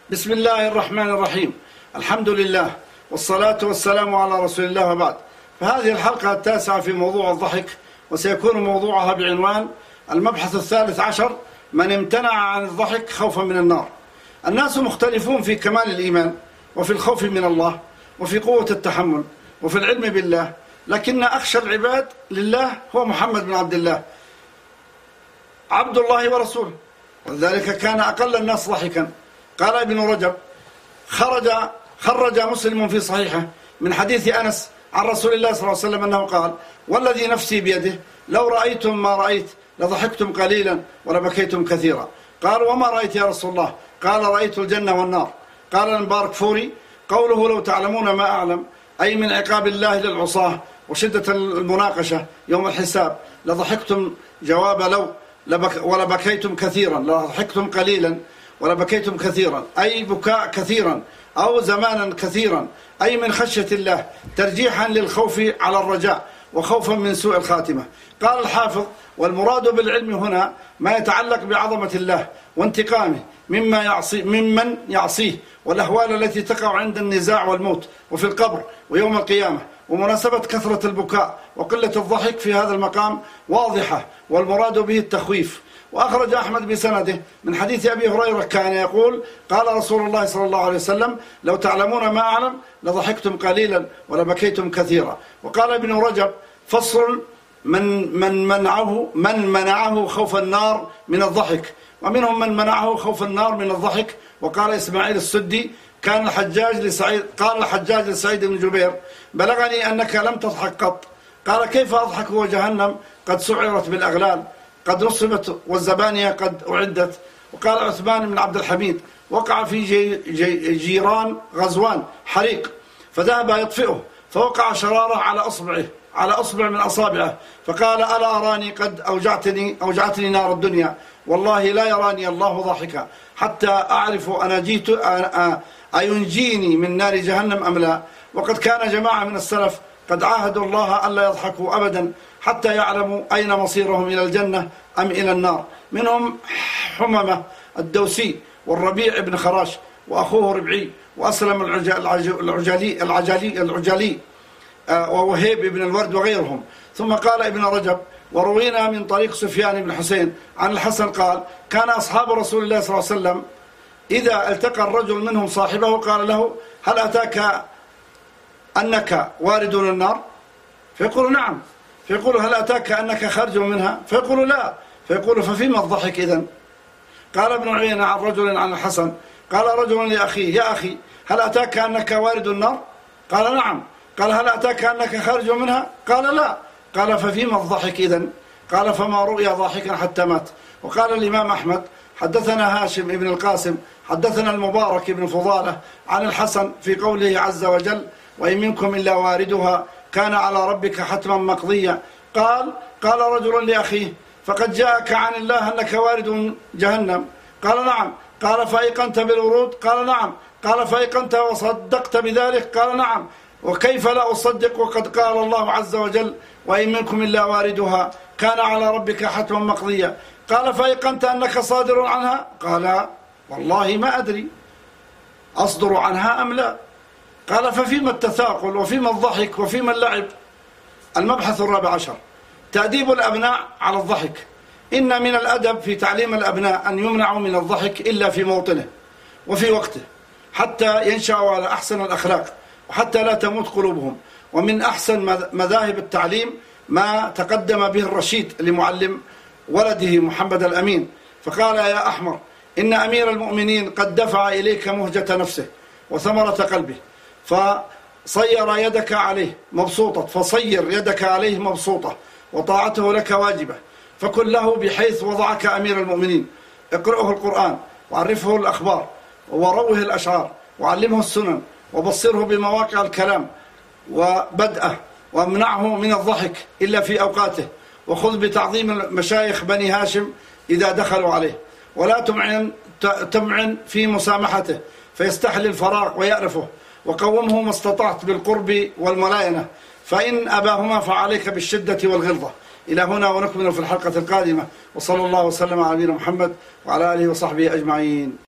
بسم الله الرحمن الرحيم. الحمد لله والصلاة والسلام على رسول الله وبعد. فهذه الحلقة التاسعة في موضوع الضحك، وسيكون موضوعها بعنوان المبحث الثالث عشر: من امتنع عن الضحك خوفا من النار. الناس مختلفون في كمال الإيمان، وفي الخوف من الله، وفي قوة التحمل، وفي العلم بالله، لكن أخشى العباد لله هو محمد بن عبد الله عبد الله ورسوله، ولذلك كان أقل الناس ضحكا. قال ابن رجب: خرج مسلم في صحيحه من حديث أنس عن رسول الله صلى الله عليه وسلم أنه قال: والذي نفسي بيده لو رأيتم ما رأيت لضحكتم قليلا ولبكيتم كثيرا. قال: وما رأيت يا رسول الله؟ قال: رأيت الجنة والنار. قال المبارك فوري: قوله لو تعلمون ما أعلم، أي من عقاب الله للعصاة وشدة المناقشة يوم الحساب لضحكتم جواب لو ولبكيتم كثيرا، لضحكتم قليلا ولبكيتم كثيرا، أي بكاء كثيرا أو زمانا كثيرا، أي من خشية الله ترجيحا للخوف على الرجاء وخوفا من سوء الخاتمة. قال الحافظ: والمراد بالعلم هنا ما يتعلق بعظمة الله وانتقامه ممن يعصيه، والأهوال التي تقع عند النزاع والموت وفي القبر ويوم القيامة. ومناسبة كثرة البكاء وقلة الضحك في هذا المقام واضحة، والمراد به التخويف. وأخرج أحمد بسنده من حديث أبي هريرة كان يقول: قال رسول الله صلى الله عليه وسلم: لو تعلمون ما أعلم لضحكتم قليلا ولبكيتم كثيرا. وقال ابن رجب: فصل من منعه خوف النار من الضحك، ومنهم من منعه خوف النار من الضحك. وقال إسماعيل السدي: قال الحجاج لسعيد بن جبير: بلغني أنك لم تضحك قط. قال: كيف أضحك وجهنم قد سعرت بالأغلال قد نصبت والزبانية قد أعدت. وقال عثمان بن عبد الحميد: وقع في جيران غزوان حريق فذهب يطفئه، فوقع شرارة على أصبع من أصابعه، فقال: ألا أراني قد أوجعتني نار الدنيا، والله لا يراني الله ضاحكا حتى أعرف أنا جيت أينجيني من نار جهنم أم لا. وقد كان جماعة من السلف قد عاهدوا الله ألا يضحكوا أبدا حتى يعلموا أين مصيرهم، إلى الجنة أم إلى النار. منهم حممة الدوسي، والربيع بن خراش، وأخوه ربعي، وأسلم العجالي، ووهيب بن الورد وغيرهم. ثم قال ابن رجب: وروينا من طريق سفيان بن حسين عن الحسن قال: كان أصحاب رسول الله صلى الله عليه وسلم إذا التقى الرجل منهم صاحبه قال له: هل أتاك أنك وارد النار؟ فيقول: نعم. فيقول: هل أتاك أنك خارج منها؟ فيقول: لا. فيقول: ففيما الضحك إذن؟ قال ابن عيينة عن رجل عن الحسن قال رجل لأخيه: يا أخي، هل أتاك أنك وارد النار؟ قال: نعم. قال: هل أتاك أنك خارج منها؟ قال: لا. قال: ففيما الضحك إذن؟ قال: فما رؤيا ضاحكا حتى مات. وقال الإمام أحمد: حدثنا هاشم بن القاسم حدثنا المبارك بن فضالة عن الحسن في قوله عز وجل: وإن منكم إلا واردها كان على ربك حتما مقضيا. قال رجل لأخيه: فقد جاءك عن الله أنك وارد جهنم؟ قال: نعم. قال: فأيقنت بالورود؟ قال: نعم. قال: فأيقنت وصدقت بذلك؟ قال: نعم. وكيف لا أصدق وقد قال الله عز وجل: وإن منكم إلا واردها كان على ربك حتما مقضيا. قال: فأيقنت أنك صادر عنها؟ قال: والله ما أدري أصدر عنها أم لا. قال: ففيما التثاقل وفيما الضحك وفيما اللعب؟ المبحث الرابع عشر: تأديب الأبناء على الضحك. إن من الأدب في تعليم الأبناء أن يمنعوا من الضحك إلا في موطنه وفي وقته، حتى ينشأوا على أحسن الأخلاق وحتى لا تموت قلوبهم. ومن أحسن مذاهب التعليم ما تقدم به الرشيد لمعلم ولده محمد الأمين، فقال: يا أحمر، إن أمير المؤمنين قد دفع إليك مهجة نفسه وثمرة قلبه، فصير يدك عليه مبسوطة وطاعته لك واجبة، فكن له بحيث وضعك أمير المؤمنين. اقرأه القرآن وعرفه الأخبار وروه الأشعار وعلمه السنن وبصره بمواقع الكلام وبدأه، وامنعه من الضحك إلا في أوقاته، وخذ بتعظيم مشايخ بني هاشم إذا دخلوا عليه، ولا تمعن في مسامحته فيستحل الفراغ ويأرفه، وقومه ما استطعت بالقرب والملاينة، فإن أباهما فعليك بالشدة والغلظة. إلى هنا، ونكمل في الحلقة القادمة. وصلى الله وسلم على نبينا محمد وعلى آله وصحبه أجمعين.